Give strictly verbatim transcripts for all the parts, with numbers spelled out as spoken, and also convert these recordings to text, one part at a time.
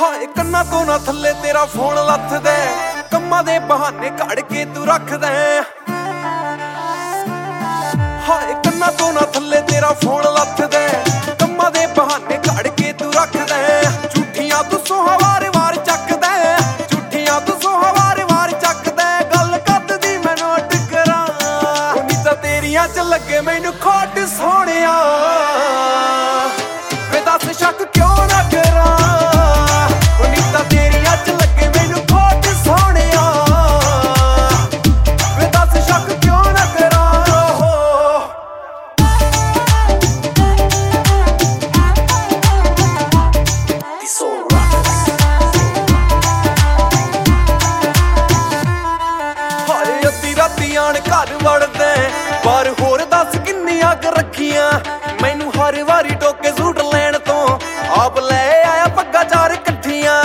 ਹਾਏ ਕੰਨਾਂ ਤੋਂ ਨਾ ਥੱਲੇ ਤੇਰਾ ਫੋਨ ਲੱਥਦਾ, ਕੰਮਾਂ ਦੇ ਬਹਾਨੇ ਘੜ ਕੇ ਤੂੰ ਰੱਖਦਾ। ਹਾਏ ਕੰਨਾਂ ਤੋਂ ਨਾ ਥੱਲੇ ਤੇਰਾ ਫੋਨ ਲੱਥਦਾ, ਕੰਮਾਂ ਦੇ ਬਹਾਨੇ ਘੜ ਕੇ ਤੂੰ ਰੱਖਦਾ। ਝੂਠੀਆਂ ਤੂੰ ਸੋਹਾ ਵਾਰ-ਵਾਰ ਚੱਕਦਾ, ਝੂਠੀਆਂ ਤੂੰ ਸੋਹਾ ਵਾਰ-ਵਾਰ ਚੱਕਦਾ। ਗੱਲ ਕਰਦੀ ਮੈਂ ਨੋਟ ਕਰਾਂ, ਉਮੀਦਾਂ ਤੇਰੀਆਂ ਚ ਲੱਗੇ ਮੈਨੂੰ ਖੋਟ ਸੋਹਣਿਆ। ਵੇ ਦੱਸ ਸ਼ੱਕ ਕਿਉਂ ਨਾ ਕਰਾਂ, ਉਮੀਦਾਂ ਤੇਰੀਆਂ ਚ ਲੱਗੇ ਮੈਨੂੰ ਖੋਟ ਸੋਹਣਿਆ। ਵੇ ਦੱਸ ਸ਼ੱਕ ਕਿਉਂ ਨਾ ਕਰਾਂ। ਹਾਏ ਅੱਧੀ ਰਾਤੀ ਆਣ ਘਰ ਵੜਦਾ, ਪਰ ਹੋਰ ਦੱਸ ਕਿੰਨੀਆਂ ਕੁ ਰੱਖੀਆਂ। ਮੈਨੂੰ ਹਰ ਵਾਰੀ ਟੋਕੇ ਸੂਟ ਲੈਣ ਤੋਂ ਆਪ ਲੈ ਆਇਆ ਪੱਗਾਂ ਚਾਰ ਇਕੱਠੀਆਂ।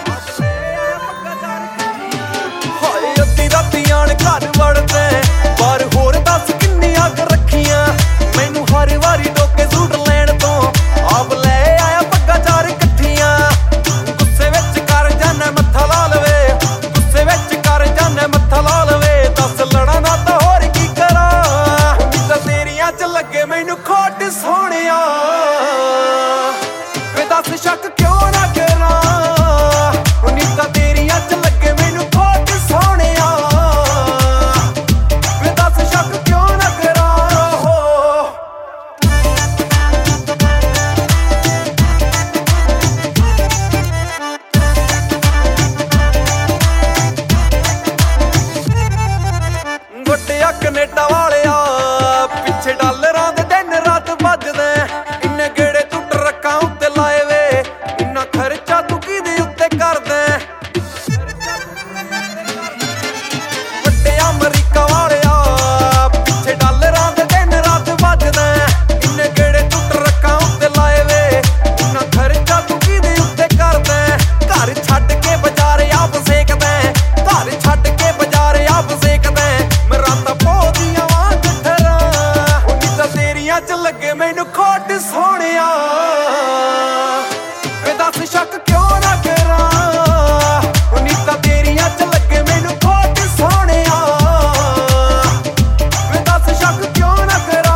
ਹਾਏ ਅੱਧੀ ਰਾਤੀ ਆਣ ਘਰ ਵੜਦਾ, ਪਰ ਹੋਰ ਦੱਸ ਕਿੰਨੀਆਂ ਕੁ ਰੱਖੀਆਂ। ਮੈਨੂੰ ਹਰ ਵਾਰੀ ਟੋਕੇ ਸੂਟ ਲੈਣ ਤੋਂ ਆਪ ਲੈ ਆਇਆ ਪੱਗਾਂ ਚਾਰ ਇਕੱਠੀਆਂ। ਗੁੱਸੇ ਵਿੱਚ ਕਰ ਜਾਨਾ ਮੱਥਾ ਲਾ ਲਵੇ, ਗੁੱਸੇ ਵਿੱਚ ਕਰ ਜਾਨਾ ਮੱਥਾ ਲਾ ਲਵੇ। ਦੱਸ ਲੜਾ ਨਾ ਤਾਂ ਹੋਰ ਕੀ ਕਰਾਂ, ਉਮੀਦਾਂ ਤੇਰੀਆਂ ਚ ਲੱਗੇ ਮੈਨੂੰ ਖੋਟ ਸੋਹਣਿਆ। ਵੇ ਦੱਸ ਸ਼ੱਕ ਕਿਉਂ ਨਾ ਕਰਾਂ, ਉਮੀਦਾਂ ਤੇਰੀਆਂ ਚ ਲੱਗੇ ਮੈਨੂੰ ਖੋਟ ਸੋਹਣਿਆ। ਵੇ ਦੱਸ ਸ਼ੱਕ ਕਿਉਂ ਨਾ ਕਰਾਂ। ਵੱਡਿਆ ਕਨੇਡਾ ਵਾਲਿਆ, ਪਿੱਛੇ ਡਾਲਰਾਂ ਦੇ ਦਿਨ ਰਾਤ ਵੱਜਦੇ। ਇੰਨੇ ਗੇੜੇ ਤੂੰ ਟਰੱਕਾਂ ਉੱਤੇ ਲਾਏ ਵੇ, ਇੰਨਾ ਖਰਚਾ ਤੂੰ ਕਿਹਦੇ ਉੱਤੇ ਕਰਦਾ। ਵੱਡਿਆ ਅਮਰੀਕਾ ਵਾਲਿਆ, ਪਿੱਛੇ ਡਾਲਰਾਂ ਦੇ ਦਿਨ ਰਾਤ ਵੱਜਦੇ। ਇੰਨੇ ਗੇੜੇ ਤੂੰ ਟਰੱਕਾਂ ਉੱਤੇ ਲਾਏ ਵੇ, ਇੰਨਾ ਖਰਚਾ ਤੂੰ ਕਿਹਦੇ ਉੱਤੇ ਕਰਦਾ। ਘਰ ਛੱਡ ਕੇ ਬਾਜ਼ਾਰ ਆਪ ਸੇਕਦਾ, ਘਰ ਛੱਡ ਕੇ ਬਾਜ਼ਾਰ ਆਪ ਸੇਕਦਾ। ਮੈਂ ਰਾਤਾਂ ਪੌਦੀਆਂ ਵਾਂਗ ਠਰਾਂ, ਉਮੀਦਾਂ ਤੇਰੀਆਂ ਚ ਲੱਗੇ ਮੈਨੂੰ ਖੋਟ ਸੋਹਣਿਆ। ਵੇ ਦੱਸ ਸ਼ੱਕ ਕਿਉਂ ਨਾ ਕਰਾਂ, ਉਮੀਦਾਂ ਤੇਰੀਆਂ ਚ ਲੱਗੇ ਮੈਨੂੰ ਖੋਟ ਸੋਹਣਿਆ। ਵੇ ਦੱਸ ਸ਼ੱਕ ਕਿਉਂ ਨਾ ਕਰਾਂ।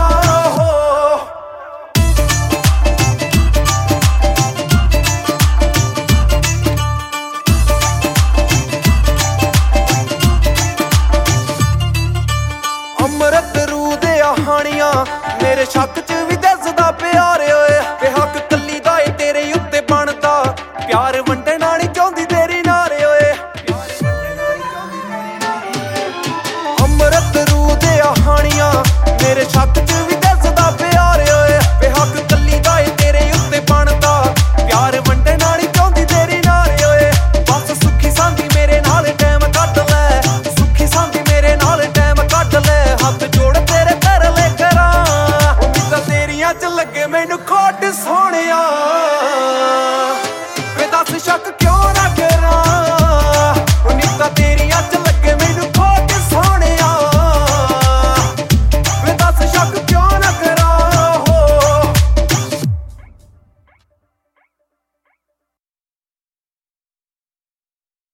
ਅੰਮ੍ਰਿਤ ਰੂ ਦੇ ਆਹਾਣੀਆਂ ਮੇਰੇ ਸ਼ੱਕ ਚ ਵੀ ਦੱਸਦਾ ਪਿਆਰ ਓਏ। ਤੇ ਹੱਕ ਕੱਲੀ ਦਾ ਏ ਤੇਰੇ ਉੱਤੇ ਬਣਦਾ, ਪਿਆਰ ਵੰਡਣਾ ਨਹੀਂ ਚਾਹੁੰਦੀ ਤੇਰੀ ਨਾਰ ਓਏ। ਅੰਮ੍ਰਿਤ ਰੂ ਦੇ ਆਹਾਣੀਆਂ ਮੇਰੇ ਸ਼ੱਕ ਚ ਵੀ